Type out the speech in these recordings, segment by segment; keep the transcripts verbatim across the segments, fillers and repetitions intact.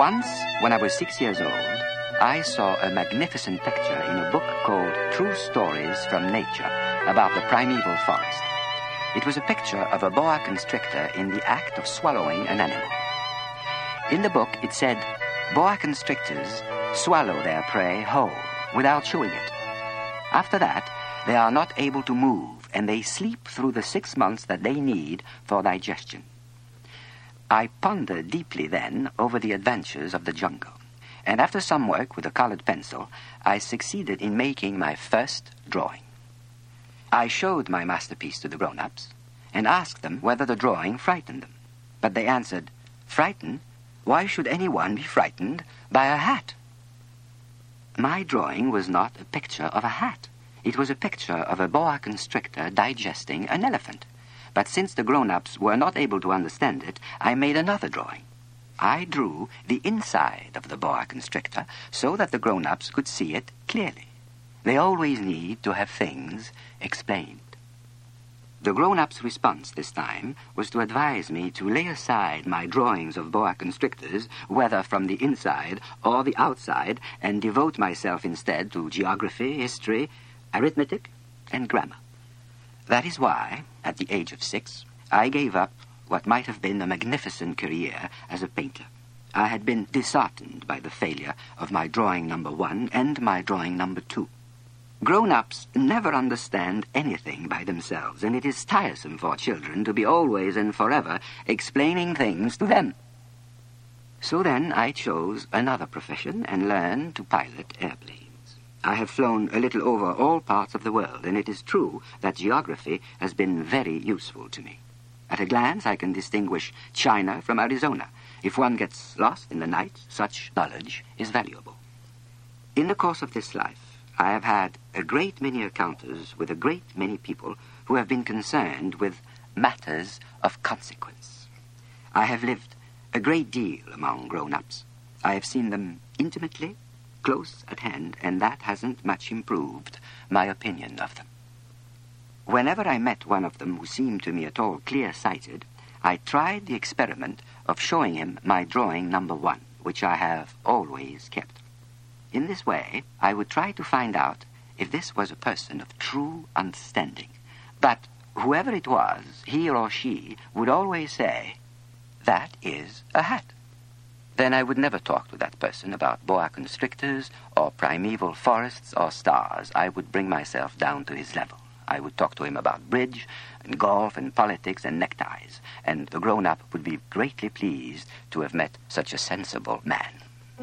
Once, when I was six years old, I saw a magnificent picture in a book called True Stories from Nature about the primeval forest. It was a picture of a boa constrictor in the act of swallowing an animal. In the book, it said, boa constrictors swallow their prey whole, without chewing it. After that, they are not able to move, and they sleep through the six months that they need for digestion. I pondered deeply then over the adventures of the jungle, and after some work with a colored pencil, I succeeded in making my first drawing. I showed my masterpiece to the grown-ups and asked them whether the drawing frightened them. But they answered, "Frightened? Why should anyone be frightened by a hat?" My drawing was not a picture of a hat. It was a picture of a boa constrictor digesting an elephant. But since the grown-ups were not able to understand it, I made another drawing. I drew the inside of the boa constrictor so that the grown-ups could see it clearly. They always need to have things explained. The grown-ups' response this time was to advise me to lay aside my drawings of boa constrictors, whether from the inside or the outside, and devote myself instead to geography, history, arithmetic, and grammar. That is why, at the age of six, I gave up what might have been a magnificent career as a painter. I had been disheartened by the failure of my drawing number one and my drawing number two. Grown-ups never understand anything by themselves, and it is tiresome for children to be always and forever explaining things to them. So then I chose another profession and learned to pilot airplanes. I have flown a little over all parts of the world, and it is true that geography has been very useful to me. At a glance, I can distinguish China from Arizona. If one gets lost in the night, such knowledge is valuable. In the course of this life, I have had a great many encounters with a great many people who have been concerned with matters of consequence. I have lived a great deal among grown-ups. I have seen them intimately, close at hand, and that hasn't much improved my opinion of them. Whenever I met one of them who seemed to me at all clear-sighted, I tried the experiment of showing him my drawing number one, which I have always kept. In this way, I would try to find out if this was a person of true understanding. But whoever it was, he or she would always say, "That is a hat." Then I would never talk to that person about boa constrictors or primeval forests or stars. I would bring myself down to his level. I would talk to him about bridge and golf and politics and neckties, and the grown-up would be greatly pleased to have met such a sensible man.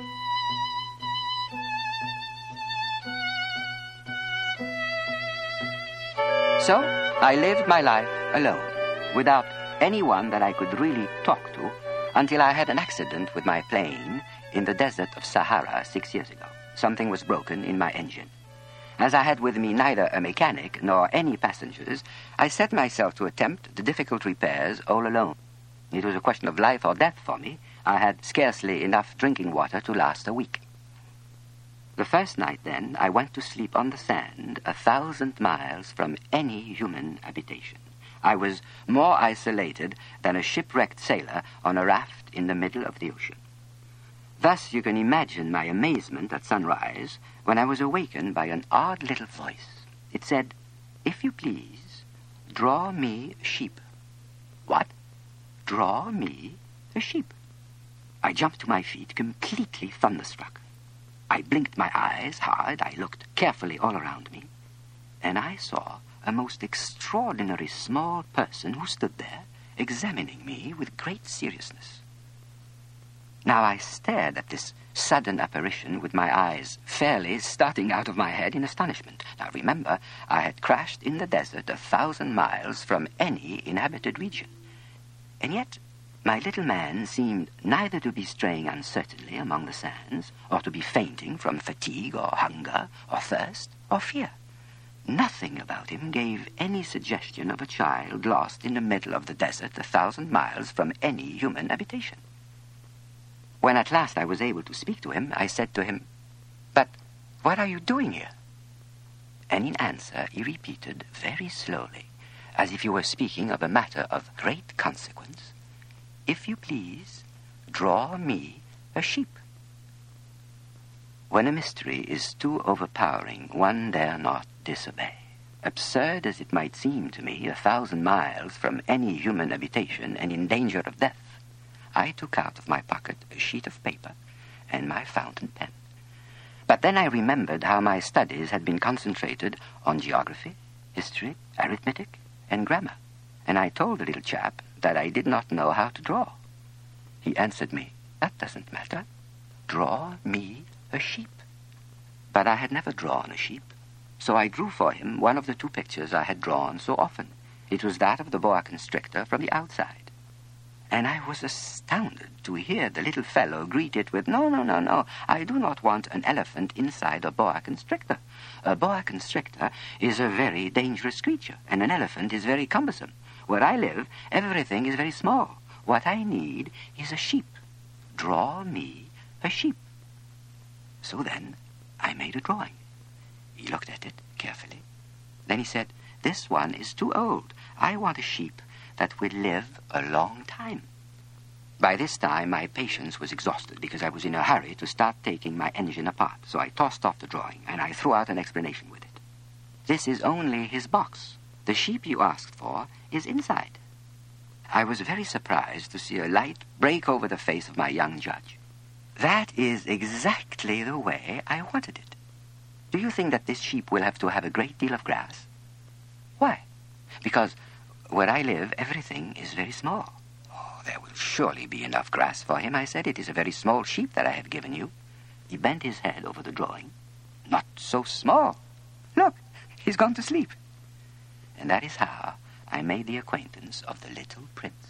So I lived my life alone, without anyone that I could really talk to, until I had an accident with my plane in the desert of Sahara six years ago. Something was broken in my engine. As I had with me neither a mechanic nor any passengers, I set myself to attempt the difficult repairs all alone. It was a question of life or death for me. I had scarcely enough drinking water to last a week. The first night, then, I went to sleep on the sand a thousand miles from any human habitation. I was more isolated than a shipwrecked sailor on a raft in the middle of the ocean. Thus you can imagine my amazement at sunrise when I was awakened by an odd little voice. It said, "If you please, draw me a sheep." What? Draw me a sheep? I jumped to my feet, completely thunderstruck. I blinked my eyes hard, I looked carefully all around me, and I saw a most extraordinary small person who stood there, examining me with great seriousness. Now I stared at this sudden apparition with my eyes fairly starting out of my head in astonishment. Now remember, I had crashed in the desert a thousand miles from any inhabited region. And yet my little man seemed neither to be straying uncertainly among the sands, or to be fainting from fatigue or hunger or thirst or fear. Nothing about him gave any suggestion of a child lost in the middle of the desert a thousand miles from any human habitation. When at last I was able to speak to him, I said to him, "But what are you doing here?" And in answer he repeated very slowly, as if he were speaking of a matter of great consequence, "If you please, draw me a a sheep. When a mystery is too overpowering, one dare not disobey. Absurd as it might seem to me, a thousand miles from any human habitation and in danger of death, I took out of my pocket a sheet of paper and my fountain pen. But then I remembered how my studies had been concentrated on geography, history, arithmetic, and grammar, and I told the little chap that I did not know how to draw. He answered me, "That doesn't matter. Draw me a sheep." But I had never drawn a sheep, so I drew for him one of the two pictures I had drawn so often. It was that of the boa constrictor from the outside. And I was astounded to hear the little fellow greet it with, "No, no, no, no, I do not want an elephant inside a boa constrictor. A boa constrictor is a very dangerous creature, and an elephant is very cumbersome. Where I live, everything is very small. What I need is a sheep. Draw me a sheep." So then I made a drawing. He looked at it carefully. Then he said, "This one is too old. I want a sheep that will live a long time." By this time, my patience was exhausted because I was in a hurry to start taking my engine apart, so I tossed off the drawing and I threw out an explanation with it. "This is only his box. The sheep you asked for is inside." I was very surprised to see a light break over the face of my young judge. "That is exactly the way I wanted it. Do you think that this sheep will have to have a great deal of grass?" "Why?" "Because where I live, everything is very small." "Oh, there will surely be enough grass for him," I said. "It is a very small sheep that I have given you." He bent his head over the drawing. "Not so small. Look, he's gone to sleep." And that is how I made the acquaintance of the little prince.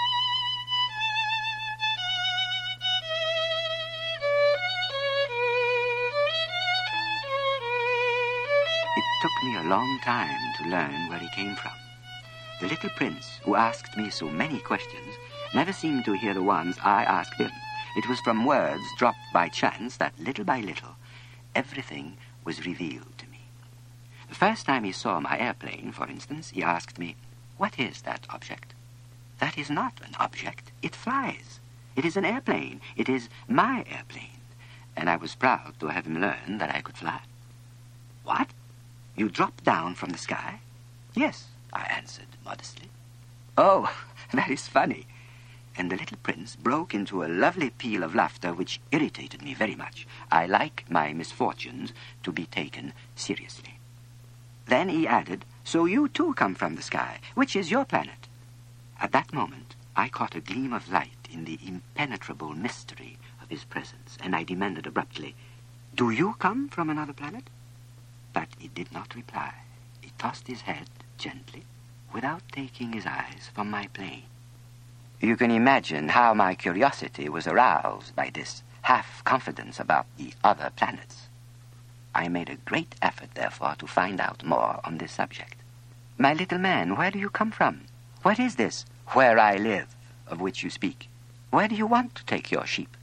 It took me a long time to learn where he came from. The little prince, who asked me so many questions, never seemed to hear the ones I asked him. It was from words dropped by chance that, little by little, everything was revealed to me. The first time he saw my airplane, for instance, he asked me, "What is that object?" "That is not an object. It flies. It is an airplane. It is my airplane." And I was proud to have him learn that I could fly. "What? You dropped down from the sky?" "Yes," I answered modestly. "Oh, that is funny." And the little prince broke into a lovely peal of laughter which irritated me very much. I like my misfortunes to be taken seriously. Then he added, "So you too come from the sky. Which is your planet?" At that moment, I caught a gleam of light in the impenetrable mystery of his presence, and I demanded abruptly, "Do you come from another planet?" But he did not reply. He tossed his head gently, without taking his eyes from my plane. You can imagine how my curiosity was aroused by this half-confidence about the other planets. I made a great effort, therefore, to find out more on this subject. "My little man, where do you come from? What is this 'where I live' of which you speak? Where do you want to take your sheep?"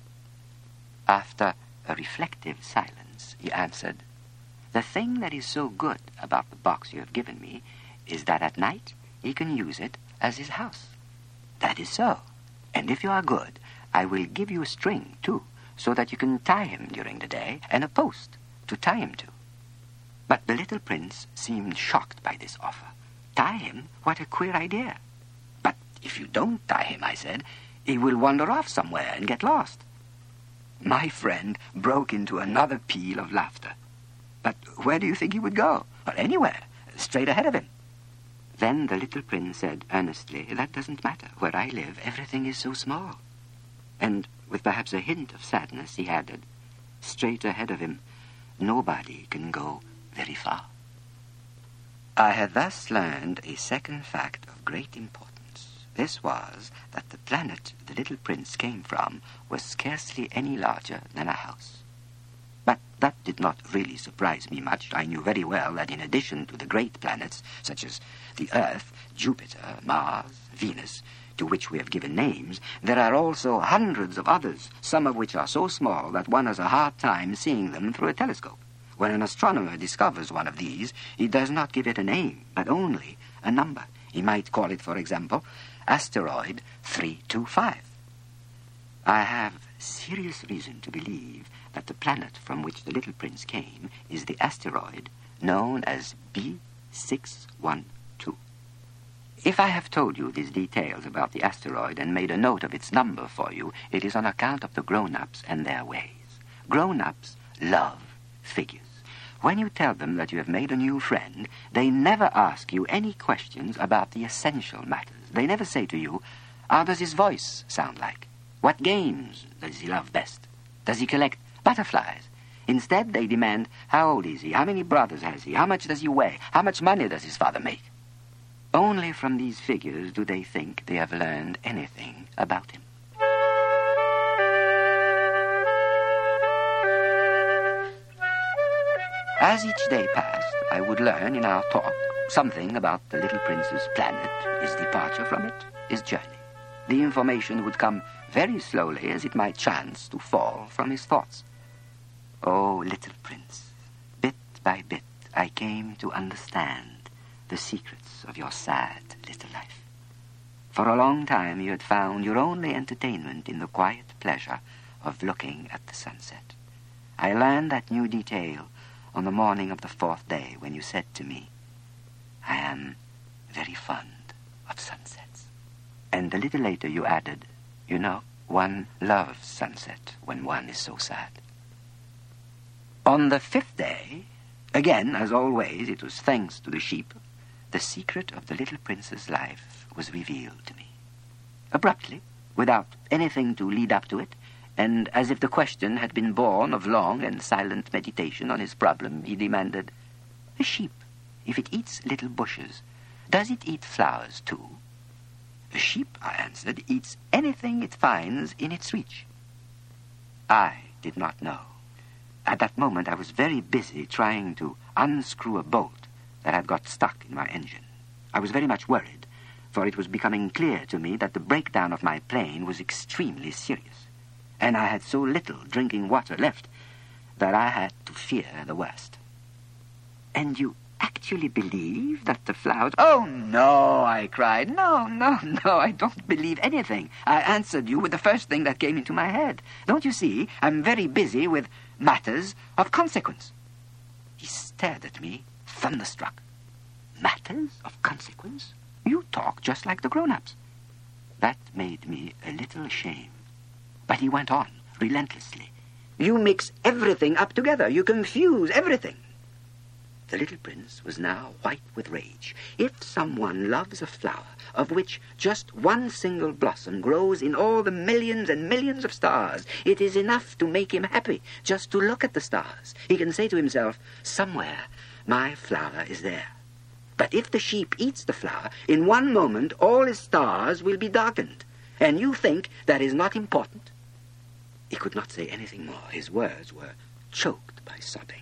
After a reflective silence, he answered, "The thing that is so good about the box you have given me is that at night he can use it as his house." "That is so. And if you are good, I will give you a string, too, so that you can tie him during the day, and a post to tie him to." But the little prince seemed shocked by this offer. "Tie him? What a queer idea." "But if you don't tie him," I said, "he will wander off somewhere and get lost." My friend broke into another peal of laughter. "But where do you think he would go?" "Well, anywhere, straight ahead of him." Then the little prince said earnestly, "That doesn't matter. Where I live, everything is so small." And with perhaps a hint of sadness, he added, "Straight ahead of him, nobody can go very far." I had thus learned a second fact of great importance. This was that the planet the little prince came from was scarcely any larger than a house. But that did not really surprise me much. I knew very well that in addition to the great planets, such as the Earth, Jupiter, Mars, Venus, to which we have given names, there are also hundreds of others, some of which are so small that one has a hard time seeing them through a telescope. When an astronomer discovers one of these, he does not give it a name, but only a number. He might call it, for example, Asteroid three two five. I have serious reason to believe that the planet from which the little prince came is the asteroid known as B six one two. If I have told you these details about the asteroid and made a note of its number for you, it is on account of the grown-ups and their ways. Grown-ups love figures. When you tell them that you have made a new friend, they never ask you any questions about the essential matters. They never say to you, how does his voice sound like? What games does he love best? Does he collect butterflies? Instead, they demand, how old is he? How many brothers has he? How much does he weigh? How much money does his father make? Only from these figures do they think they have learned anything about him. As each day passed, I would learn in our talk something about the little prince's planet, his departure from it, his journey. The information would come very slowly, as it might chance to fall from his thoughts. Oh, little prince, bit by bit I came to understand the secrets of your sad little life. For a long time you had found your only entertainment in the quiet pleasure of looking at the sunset. I learned that new detail on the morning of the fourth day when you said to me, I am very fond of sunsets. And a little later you added, you know, one loves sunset when one is so sad. On the fifth day, again, as always, it was thanks to the sheep, the secret of the little prince's life was revealed to me. Abruptly, without anything to lead up to it, and as if the question had been born of long and silent meditation on his problem, he demanded, a sheep, if it eats little bushes, does it eat flowers too? A sheep, I answered, eats anything it finds in its reach. I did not know. At that moment I was very busy trying to unscrew a bolt that had got stuck in my engine. I was very much worried, for it was becoming clear to me that the breakdown of my plane was extremely serious, and I had so little drinking water left that I had to fear the worst. And you actually believe that the flowers... Oh, no, I cried. No, no, no, I don't believe anything. I answered you with the first thing that came into my head. Don't you see? I'm very busy with matters of consequence. He stared at me, thunderstruck. Matters of consequence? You talk just like the grown-ups. That made me a little ashamed. But he went on, relentlessly. You mix everything up together. You confuse everything. The little prince was now white with rage. If someone loves a flower, of which just one single blossom grows in all the millions and millions of stars, it is enough to make him happy just to look at the stars. He can say to himself, somewhere my flower is there. But if the sheep eats the flower, in one moment all his stars will be darkened. And you think that is not important? He could not say anything more. His words were choked by sobbing.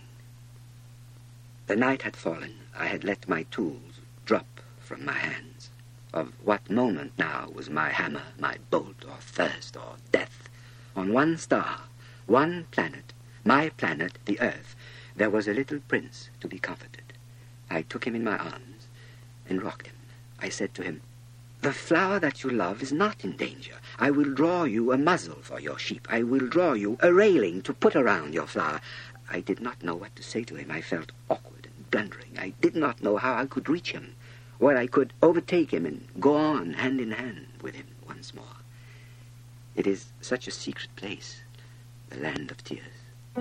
The night had fallen. I had let my tools drop from my hands. Of what moment now was my hammer, my bolt, or thirst, or death? On one star, one planet, my planet, the Earth, there was a little prince to be comforted. I took him in my arms and rocked him. I said to him, the flower that you love is not in danger. I will draw you a muzzle for your sheep. I will draw you a railing to put around your flower. I did not know what to say to him. I felt awkward and blundering. I did not know how I could reach him, where I could overtake him and go on hand in hand with him once more. It is such a secret place, the land of tears.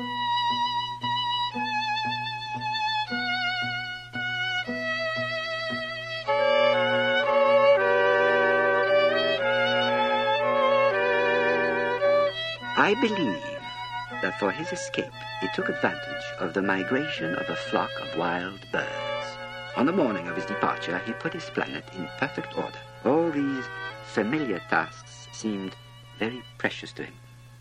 I believe that for his escape he took advantage of the migration of a flock of wild birds. On the morning of his departure, he put his planet in perfect order. All these familiar tasks seemed very precious to him.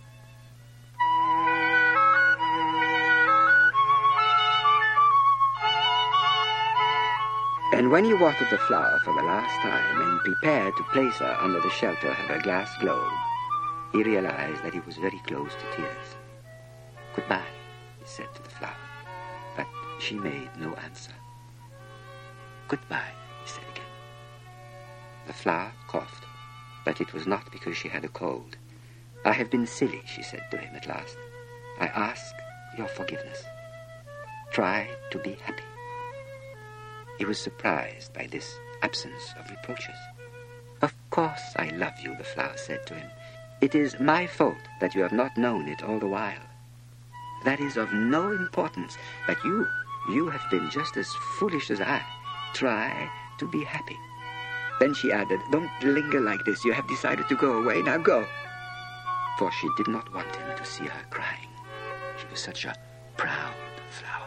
And when he watered the flower for the last time and prepared to place her under the shelter of her glass globe, he realized that he was very close to tears. Goodbye, he said to the flower, but she made no answer. Goodbye, he said again. The flower coughed, but it was not because she had a cold. "I have been silly," she said to him at last. "I ask your forgiveness. Try to be happy." He was surprised by this absence of reproaches. "Of course I love you," the flower said to him. "It is my fault that you have not known it all the while. That is of no importance, but you, you have been just as foolish as I. Try to be happy." Then she added, "Don't linger like this. You have decided to go away. Now go." For she did not want him to see her crying. She was such a proud flower.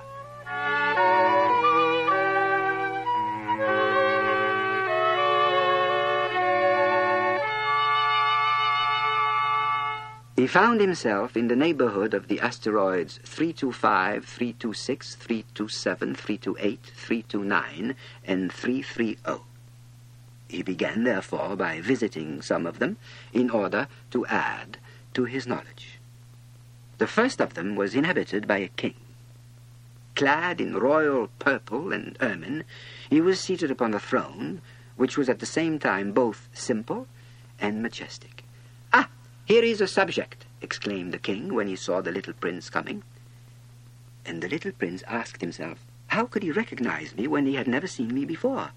He found himself in the neighborhood of the asteroids three two five, three two six, three two seven, three two eight, three two nine, and three three zero. He began, therefore, by visiting some of them in order to add to his knowledge. The first of them was inhabited by a king. Clad in royal purple and ermine, he was seated upon a throne, which was at the same time both simple and majestic. "Ah, here is a subject," exclaimed the king when he saw the little prince coming. And the little prince asked himself, how could he recognize me when he had never seen me before?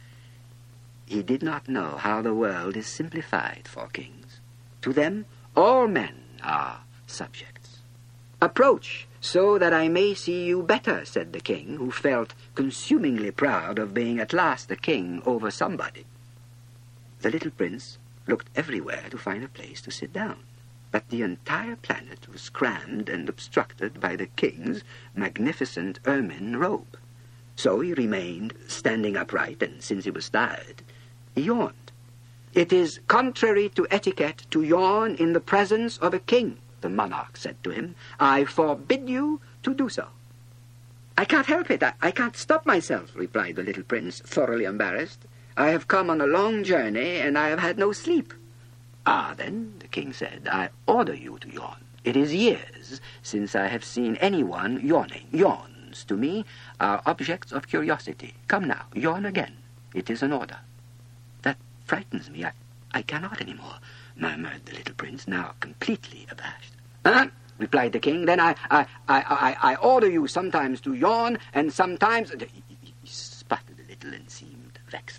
He did not know how the world is simplified for kings. To them, all men are subjects. "Approach, so that I may see you better," said the king, who felt consumingly proud of being at last the king over somebody. The little prince looked everywhere to find a place to sit down, but the entire planet was crammed and obstructed by the king's magnificent ermine robe. So he remained standing upright, and since he was tired, he yawned. "It is contrary to etiquette to yawn in the presence of a king," the monarch said to him. "I forbid you to do so." "I can't help it. I, I can't stop myself," replied the little prince, thoroughly embarrassed. "I have come on a long journey, and I have had no sleep." "Ah, then," the king said, "I order you to yawn. It is years since I have seen anyone yawning. Yawns, to me, are objects of curiosity. Come now, yawn again. It is an order." "That frightens me. I, I cannot any more," murmured the little prince, now completely abashed. "Ah," replied the king, "then I, I, I, I, I order you sometimes to yawn, and sometimes—" He sputtered a little and seemed vexed.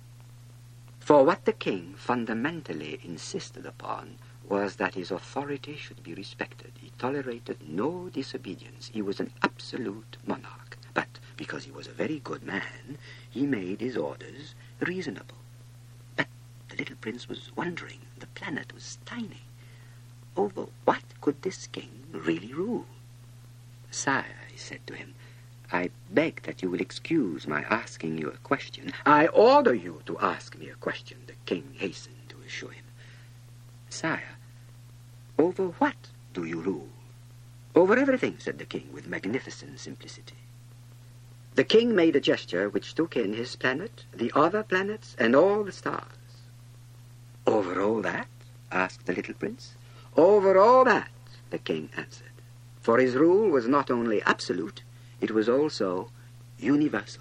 For what the king fundamentally insisted upon was that his authority should be respected. He tolerated no disobedience. He was an absolute monarch. But because he was a very good man, he made his orders reasonable. But the little prince was wondering. The planet was tiny. Over what could this king really rule? "Sire," he said to him, "I beg that you will excuse my asking you a question." "I order you to ask me a question," the king hastened to assure him. "Sire, over what do you rule?" "Over everything," said the king with magnificent simplicity. The king made a gesture which took in his planet, the other planets, and all the stars. "Over all that?" asked the little prince. "Over all that," the king answered. For his rule was not only absolute, it was also universal.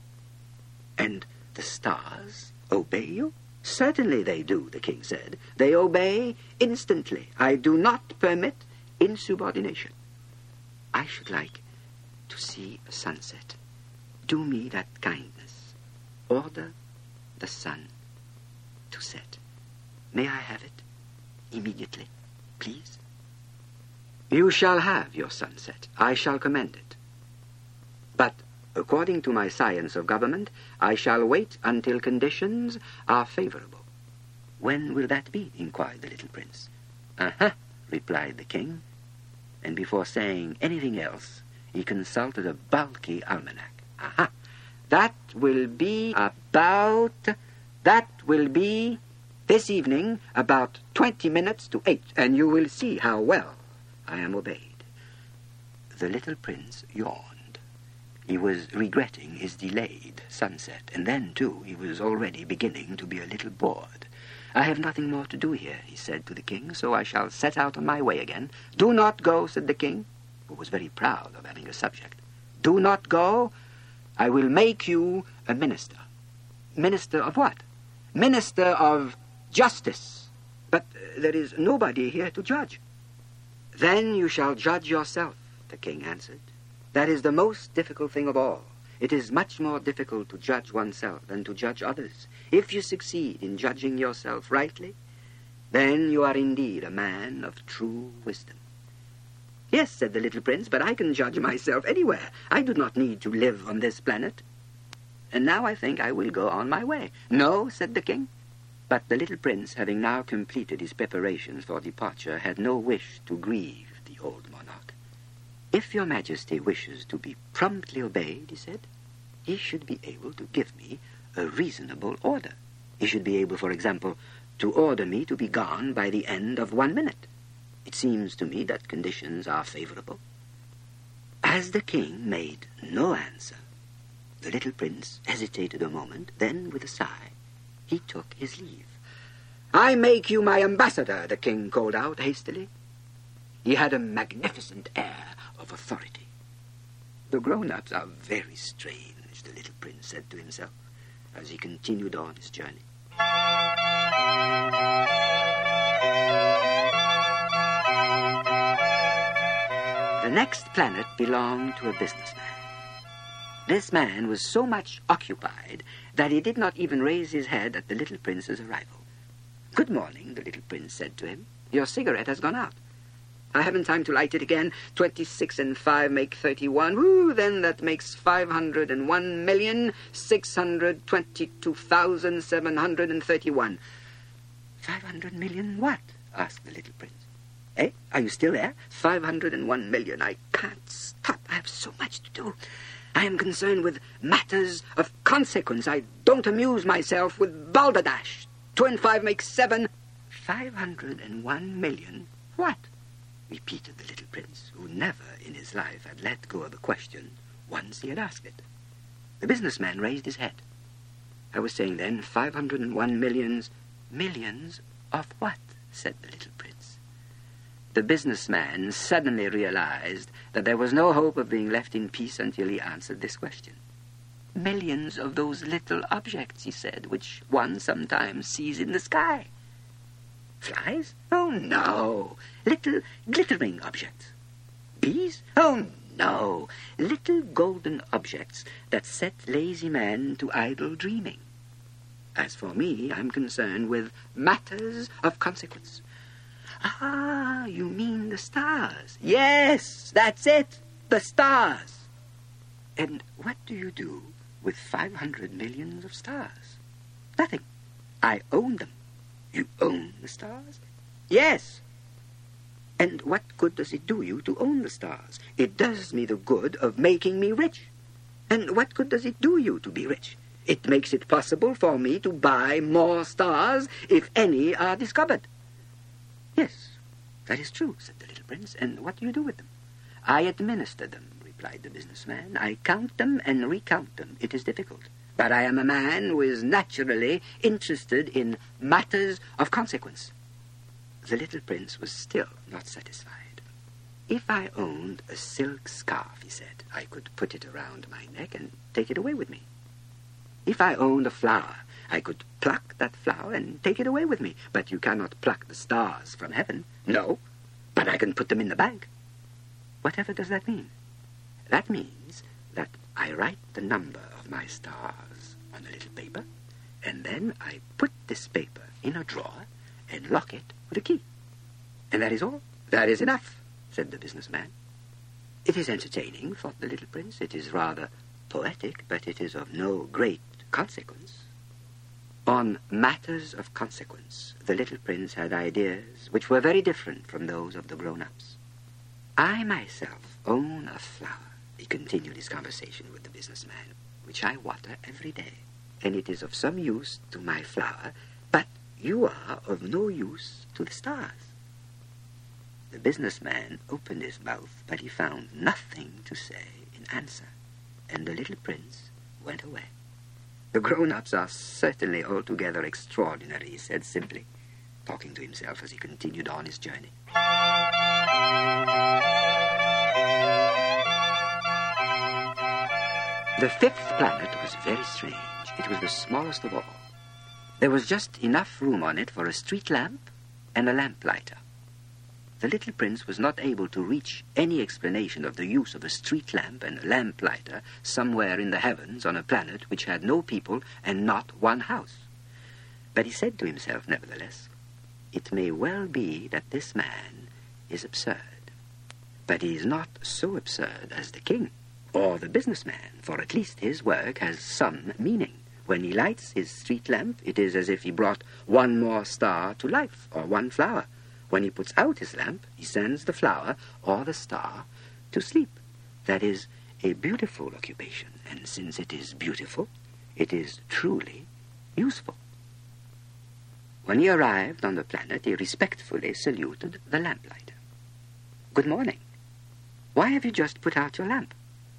"And the stars obey you?" "Certainly they do," the king said. "They obey instantly. I do not permit insubordination. I should like to see a sunset. Do me that kindness. Order the sun to set. May I have it immediately, please?" "You shall have your sunset. I shall commend it. But, according to my science of government, I shall wait until conditions are favorable." "When will that be?" inquired the little prince. "Uh-huh," replied the king, and before saying anything else, he consulted a bulky almanac. "Aha! That will be about... That will be this evening about twenty minutes to eight, and you will see how well I am obeyed." The little prince yawned. He was regretting his delayed sunset, and then, too, he was already beginning to be a little bored. "I have nothing more to do here," he said to the king, "so I shall set out on my way again." "Do not go," said the king, who was very proud of having a subject. "Do not go. I will make you a minister." "Minister of what?" "Minister of justice." But uh, there is nobody here to judge. Then you shall judge yourself, the king answered. That is the most difficult thing of all. It is much more difficult to judge oneself than to judge others. If you succeed in judging yourself rightly, then you are indeed a man of true wisdom. Yes, said the little prince, but I can judge myself anywhere. I do not need to live on this planet. And now I think I will go on my way. No, said the king. But the little prince, having now completed his preparations for departure, had no wish to grieve the old monarch. If your majesty wishes to be promptly obeyed, he said, he should be able to give me a reasonable order. He should be able, for example, to order me to be gone by the end of one minute. It seems to me that conditions are favorable. As the king made no answer, the little prince hesitated a moment, then, with a sigh, he took his leave. I make you my ambassador, the king called out hastily. He had a magnificent air of authority. The grown-ups are very strange, the little prince said to himself, as he continued on his journey. The next planet belonged to a businessman. This man was so much occupied that he did not even raise his head at the little prince's arrival. Good morning, the little prince said to him. Your cigarette has gone out. I haven't time to light it again. Twenty-six and five make thirty-one. Woo, then that makes five hundred and one million, six hundred twenty-two thousand, seven hundred and thirty-one. Five hundred million what? Asked the little prince. Eh? Are you still there? Five hundred and one million. I can't stop. I have so much to do. I am concerned with matters of consequence. I don't amuse myself with balderdash. Two and five make seven. Five hundred and one million what? Repeated the little prince, who never in his life had let go of a question once he had asked it. The businessman raised his head. I was saying then, five hundred and one millions. Millions of what? Said the little prince. The businessman suddenly realized that there was no hope of being left in peace until he answered this question. Millions of those little objects, he said, which one sometimes sees in the sky. Flies? Oh, no. Little glittering objects. Bees? Oh, no. Little golden objects that set lazy men to idle dreaming. As for me, I'm concerned with matters of consequence. Ah, you mean the stars. Yes, that's it. The stars. And what do you do with five hundred millions of stars? Nothing. I own them. You own the stars? Yes. And what good does it do you to own the stars? It does me the good of making me rich. And what good does it do you to be rich? It makes it possible for me to buy more stars if any are discovered. Yes, that is true, said the little prince. And what do you do with them? I administer them, replied the businessman. I count them and recount them. It is difficult. But I am a man who is naturally interested in matters of consequence. The little prince was still not satisfied. If I owned a silk scarf, he said, I could put it around my neck and take it away with me. If I owned a flower, I could pluck that flower and take it away with me. But you cannot pluck the stars from heaven. No, but I can put them in the bag. Whatever does that mean? That means that I write the number of my stars on a little paper, and then I put this paper in a drawer and lock it with a key. And that is all. That is enough, said the businessman. It is entertaining, thought the little prince. It is rather poetic, but it is of no great consequence. On matters of consequence, the little prince had ideas which were very different from those of the grown-ups. I myself own a flower, he continued his conversation with the businessman, which I water every day, and it is of some use to my flower, but you are of no use to the stars. The businessman opened his mouth, but he found nothing to say in answer, and the little prince went away. The grown-ups are certainly altogether extraordinary, he said simply, talking to himself as he continued on his journey. The fifth planet was very strange. It was the smallest of all. There was just enough room on it for a street lamp and a lamplighter. The little prince was not able to reach any explanation of the use of a street lamp and a lamplighter somewhere in the heavens on a planet which had no people and not one house. But he said to himself, nevertheless, it may well be that this man is absurd. But he is not so absurd as the king or the businessman, for at least his work has some meaning. When he lights his street lamp, it is as if he brought one more star to life, or one flower. When he puts out his lamp, he sends the flower or the star to sleep. That is a beautiful occupation, and since it is beautiful, it is truly useful. When he arrived on the planet, he respectfully saluted the lamplighter. "Good morning. Why have you just put out your lamp?"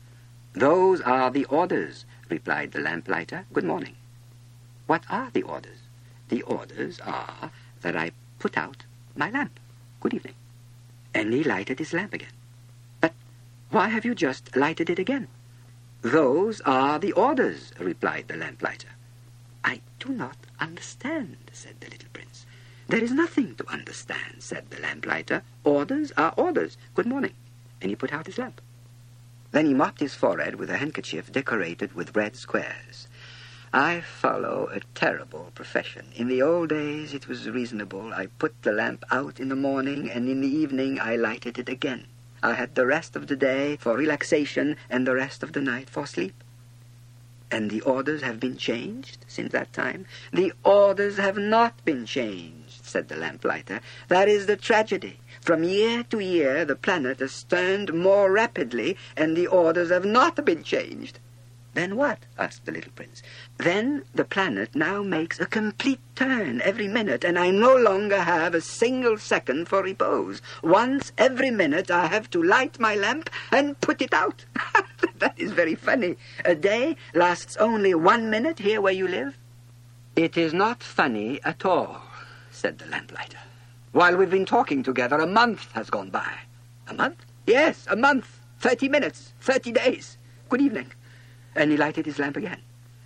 "Those are the orders," replied the lamplighter. "Good morning." "What are the orders?" "The orders are that I put out my lamp. Good evening." And he lighted his lamp again. "But why have you just lighted it again?" "Those are the orders," replied the lamplighter. "I do not understand," said the little prince. "There is nothing to understand," said the lamplighter. "Orders are orders. Good morning." And he put out his lamp. Then he mopped his forehead with a handkerchief decorated with red squares. "I follow a terrible profession. In the old days it was reasonable. I put the lamp out in the morning, and in the evening I lighted it again. I had the rest of the day for relaxation and the rest of the night for sleep." "And the orders have been changed since that time?" "The orders have not been changed," said the lamplighter. "That is the tragedy. From year to year the planet has turned more rapidly, and the orders have not been changed." "Then what?" asked the little prince. "Then the planet now makes a complete turn every minute, and I no longer have a single second for repose. Once every minute I have to light my lamp and put it out." "That is very funny. A day lasts only one minute here where you live?" "It is not funny at all," said the lamplighter. "While we've been talking together, a month has gone by." "A month?" "Yes, a month. Thirty minutes. Thirty days. Good evening." And he lighted his lamp again.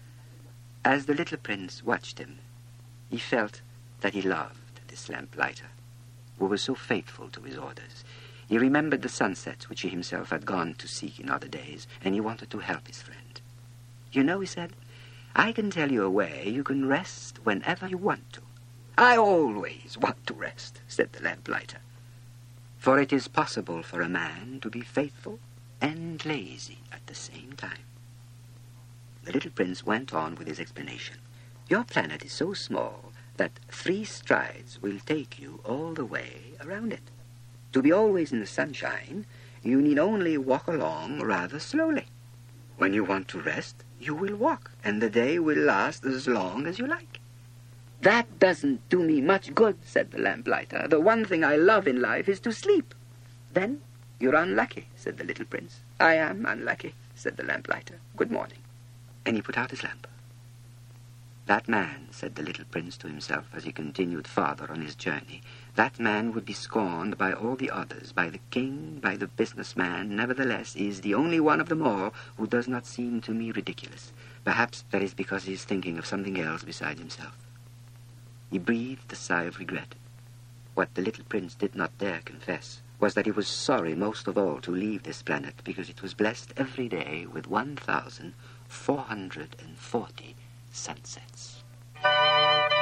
As the little prince watched him, he felt that he loved this lamplighter, who was so faithful to his orders. He remembered the sunsets which he himself had gone to seek in other days, and he wanted to help his friend. "You know," he said, "I can tell you a way you can rest whenever you want to." "I always want to rest," said the lamplighter. "For it is possible for a man to be faithful and lazy at the same time." The little prince went on with his explanation. "Your planet is so small that three strides will take you all the way around it. To be always in the sunshine, you need only walk along rather slowly. When you want to rest, you will walk, and the day will last as long as you like." "That doesn't do me much good," said the lamplighter. "The one thing I love in life is to sleep." "Then you're unlucky," said the little prince. "I am unlucky," said the lamplighter. "Good morning." And he put out his lamp. "That man," said the little prince to himself as he continued farther on his journey, "that man would be scorned by all the others, by the king, by the businessman. Nevertheless, he is the only one of them all who does not seem to me ridiculous. Perhaps that is because he is thinking of something else besides himself." He breathed a sigh of regret. What the little prince did not dare confess was that he was sorry most of all to leave this planet, because it was blessed every day with one thousand four hundred and forty sunsets.